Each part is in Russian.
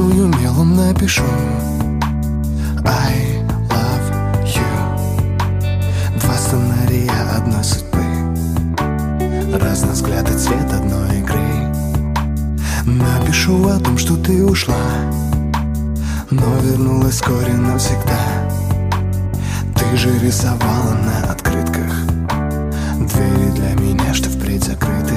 поцелую мелом напишу I love you. Два сценария одной судьбы, разный взгляд и цвет одной игры. Напишу о том, что ты ушла, но вернулась вскоре навсегда. Ты же рисовала на открытках двери для меня, что впредь закрыты.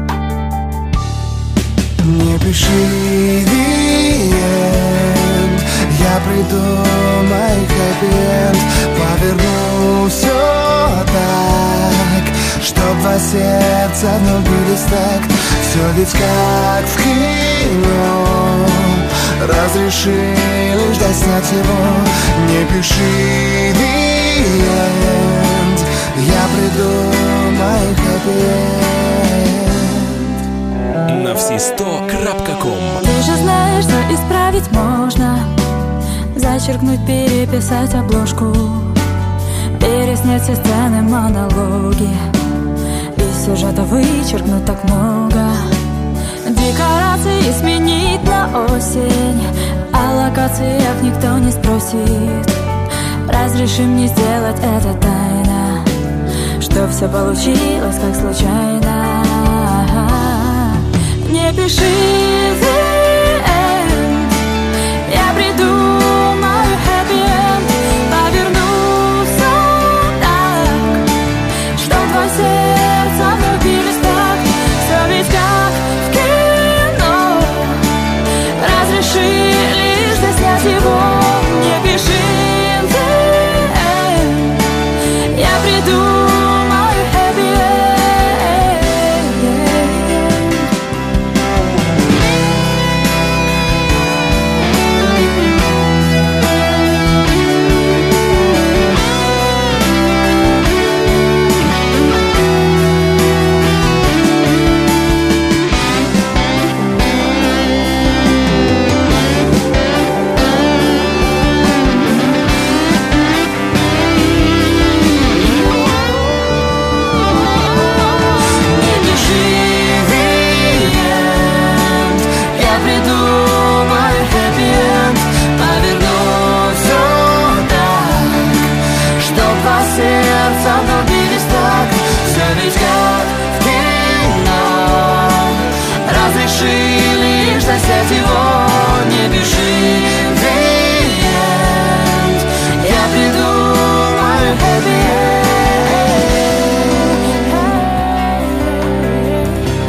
Не пиши the end, я придумаю happy end. Поверну все так, чтоб два сердца вновь бились так. Все ведь как в кино, разреши лишь доснять его. Не пиши the end, я придумаю happy end. На все100.com. Ты же знаешь, что исправить можно: зачеркнуть, переписать обложку, переснять все сцены, монологи, из сюжета вычеркнуть так много. Декорации сменить на осень, о локациях никто не спросит. Разреши мне сделать это тайно, чтоб все получилось как случайно. Не пиши the end, я придумаю happy end. Поверну все так, чтоб два сердца вновь бились так. Все ведь как в кино, разреши лишь заснять его. Не пиши the end, я придумаю happy end.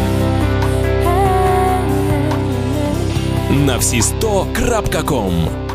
На все100.com.